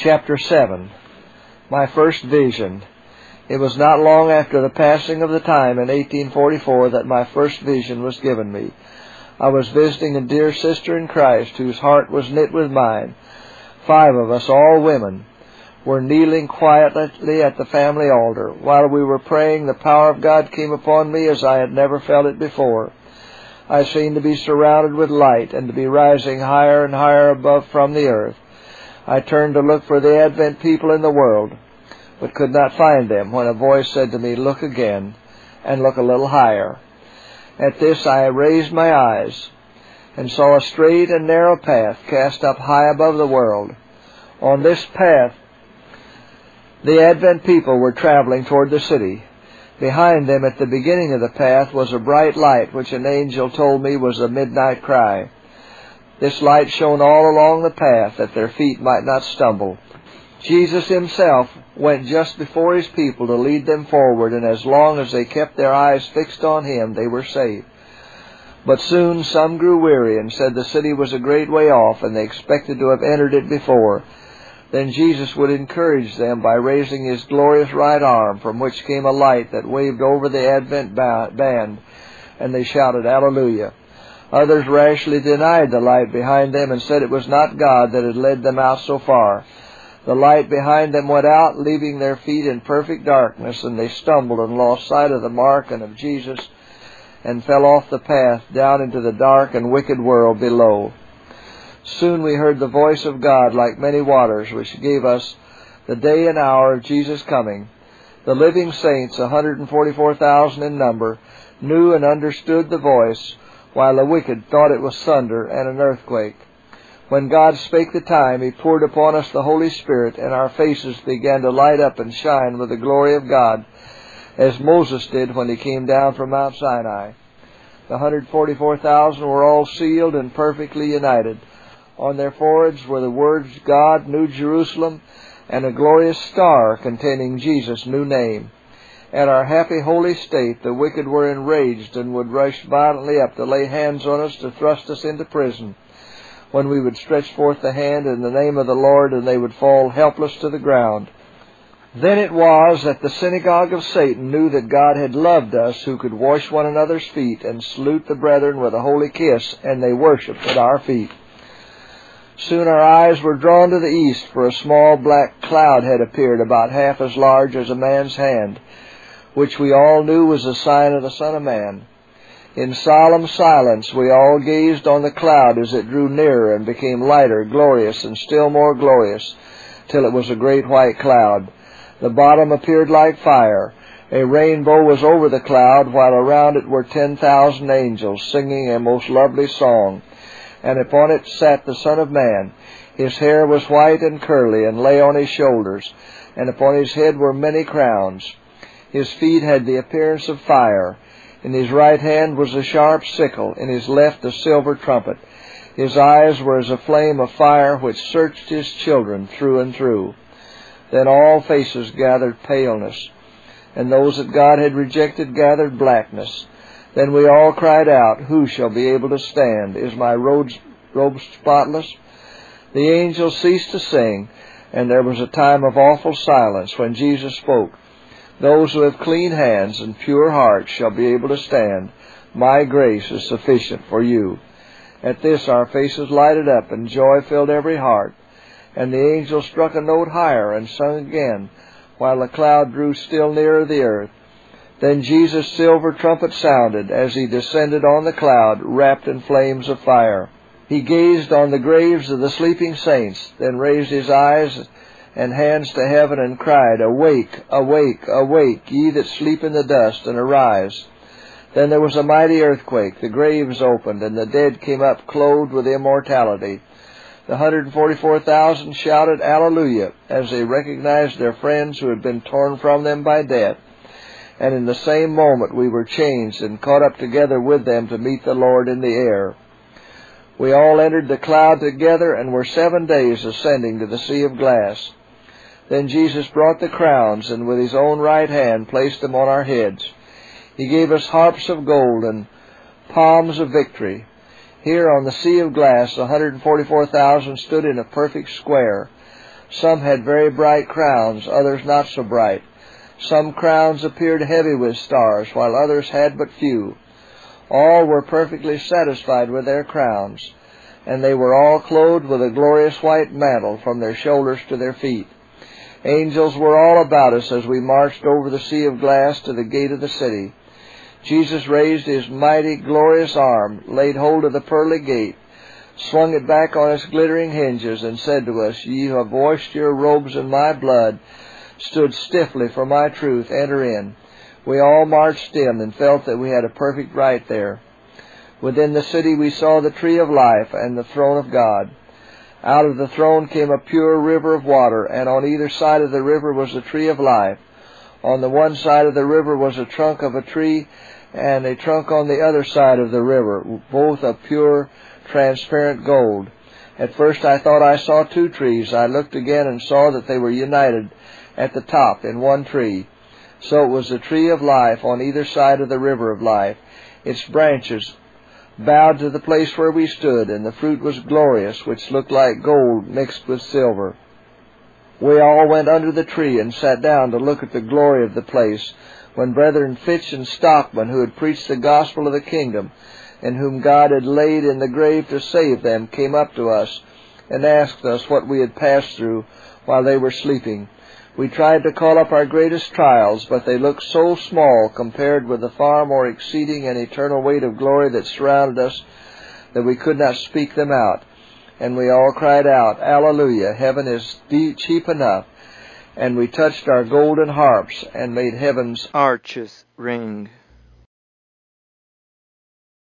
Chapter 7. My first vision. It was not long after the passing of the time in 1844 that my first vision was given me. I was visiting a dear sister in Christ whose heart was knit with mine. 5 of us, all women, were kneeling quietly at the family altar. While we were praying, the power of God came upon me as I had never felt it before. I seemed to be surrounded with light and to be rising higher and higher above from the earth. I turned to look for the Advent people in the world, but could not find them, when a voice said to me, "Look again, and look a little higher." At this I raised my eyes, and saw a straight and narrow path cast up high above the world. On this path, the Advent people were traveling toward the city. Behind them, at the beginning of the path, was a bright light, which an angel told me was the midnight cry. This light shone all along the path, that their feet might not stumble. Jesus himself went just before his people to lead them forward, and as long as they kept their eyes fixed on him, they were safe. But soon some grew weary and said the city was a great way off, and they expected to have entered it before. Then Jesus would encourage them by raising his glorious right arm, from which came a light that waved over the Advent band, and they shouted, "Alleluia." Others rashly denied the light behind them and said it was not God that had led them out so far. The light behind them went out, leaving their feet in perfect darkness, and they stumbled and lost sight of the mark and of Jesus, and fell off the path down into the dark and wicked world below. Soon we heard the voice of God like many waters, which gave us the day and hour of Jesus' coming. The living saints, 144,000 in number, knew and understood the voice, while the wicked thought it was thunder and an earthquake. When God spake the time, he poured upon us the Holy Spirit, and our faces began to light up and shine with the glory of God, as Moses did when he came down from Mount Sinai. The 144,000 were all sealed and perfectly united. On their foreheads were the words, "God, New Jerusalem," and a glorious star containing Jesus' new name. At our happy holy state, the wicked were enraged and would rush violently up to lay hands on us to thrust us into prison, when we would stretch forth the hand in the name of the Lord, and they would fall helpless to the ground. Then it was that the synagogue of Satan knew that God had loved us, who could wash one another's feet and salute the brethren with a holy kiss, and they worshipped at our feet. Soon our eyes were drawn to the east, for a small black cloud had appeared, about half as large as a man's hand, which we all knew was the sign of the Son of Man. In solemn silence we all gazed on the cloud as it drew nearer and became lighter, glorious, and still more glorious, till it was a great white cloud. The bottom appeared like fire. A rainbow was over the cloud, while around it were 10,000 angels singing a most lovely song. And upon it sat the Son of Man. His hair was white and curly, and lay on his shoulders, and upon his head were many crowns. His feet had the appearance of fire. In his right hand was a sharp sickle, in his left a silver trumpet. His eyes were as a flame of fire, which searched his children through and through. Then all faces gathered paleness, and those that God had rejected gathered blackness. Then we all cried out, "Who shall be able to stand? Is my robe spotless?" The angels ceased to sing, and there was a time of awful silence when Jesus spoke. "Those who have clean hands and pure hearts shall be able to stand. My grace is sufficient for you." At this our faces lighted up, and joy filled every heart. And the angel struck a note higher and sung again, while the cloud drew still nearer the earth. Then Jesus' silver trumpet sounded as he descended on the cloud, wrapped in flames of fire. He gazed on the graves of the sleeping saints, then raised his eyes and hands to heaven and cried, "Awake, awake, awake, ye that sleep in the dust, and arise." Then there was a mighty earthquake, the graves opened, and the dead came up clothed with immortality. The 144,000 shouted Alleluia as they recognized their friends who had been torn from them by death. And in the same moment we were changed and caught up together with them to meet the Lord in the air. We all entered the cloud together and were 7 days ascending to the sea of glass. Then Jesus brought the crowns, and with his own right hand placed them on our heads. He gave us harps of gold and palms of victory. Here on the sea of glass, 144,000 stood in a perfect square. Some had very bright crowns, others not so bright. Some crowns appeared heavy with stars, while others had but few. All were perfectly satisfied with their crowns, and they were all clothed with a glorious white mantle from their shoulders to their feet. Angels were all about us as we marched over the sea of glass to the gate of the city. Jesus raised His mighty, glorious arm, laid hold of the pearly gate, swung it back on its glittering hinges, and said to us, "Ye have washed your robes in my blood, stood stiffly for my truth, enter in." We all marched in and felt that we had a perfect right there. Within the city we saw the tree of life and the throne of God. Out of the throne came a pure river of water, and on either side of the river was the tree of life. On the one side of the river was a trunk of a tree, and a trunk on the other side of the river, both of pure, transparent gold. At first I thought I saw two trees. I looked again and saw that they were united at the top in one tree. So it was the tree of life on either side of the river of life. Its branches bowed to the place where we stood, and the fruit was glorious, which looked like gold mixed with silver. We all went under the tree and sat down to look at the glory of the place, when Brethren Fitch and Stockman, who had preached the gospel of the kingdom, and whom God had laid in the grave to save them, came up to us and asked us what we had passed through while they were sleeping. We tried to call up our greatest trials, but they looked so small compared with the far more exceeding and eternal weight of glory that surrounded us that we could not speak them out. And we all cried out, "Alleluia, heaven is cheap enough." And we touched our golden harps and made heaven's arches ring.